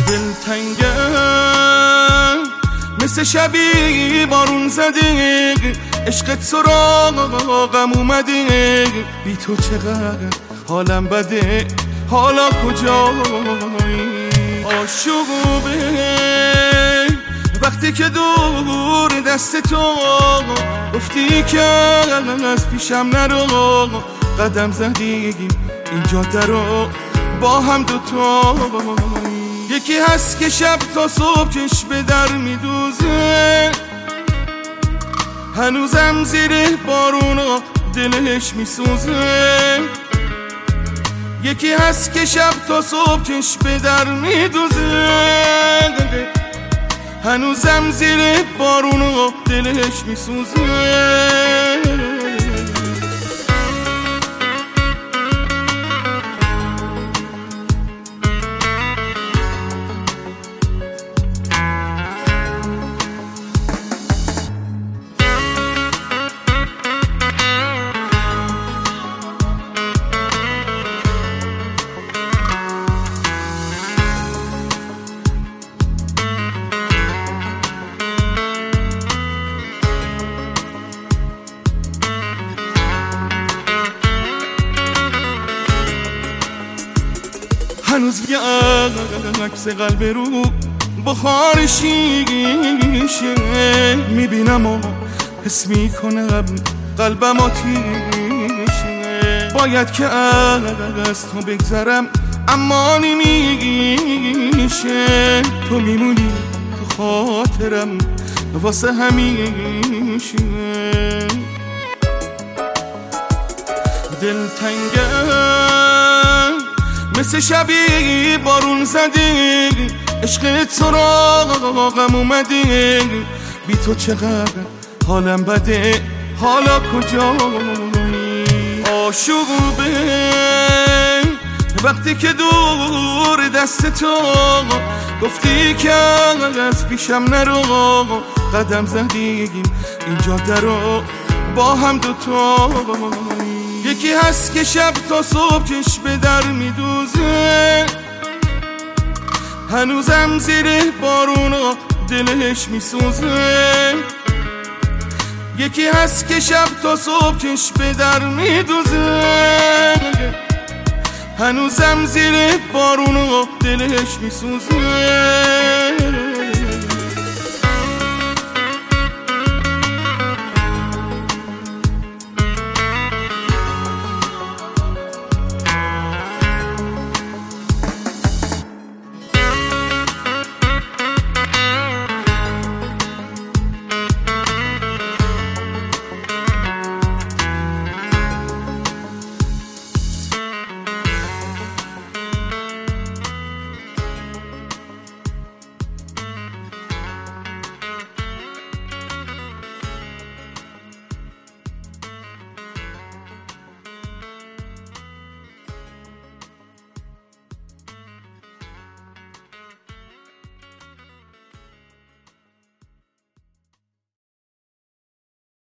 دلتنگم مثل شبی بارون زده، عشقت سراغم اومده، بی تو چقدر حالم بده، حالا کجایی؟ آشوبه وقتی که دور دست تو گفتی که از پیشم نرو، قدم زدیم این جاده رو با هم دوتا. یکی هست که شب تا صبح چش به در میدوزه، هنوزم زیر بارونا دلش میسوزه. یکی هست که شب تا صبح چش به در میدوزه، هنوزم زیر بارونا دلش میسوزه. هنوز یه عکس قلب رو بخارشیشه میبینم و حس میکنم قلبم آتیشه. باید که از تو بگذرم اما نمیشه، تو میمونی تو خاطرم واسه همیشه. دلتنگم مثل شبی بارون زده، عشقت سراغم اومده، بی تو چقدر حالم بده، حالا کجایی؟ آشوبه وقتی که دور دست تو گفتی که از پیشم نرو، قدم زدیم این جاده رو با هم دوتا. یکی هست که شب تا صبح چش به در میدوزه، هنوزم زیر بارونا دلش میسوزه. یکی هست که شب تا صبح چش به در میدوزه، هنوزم زیر بارونا دلش میسوزه.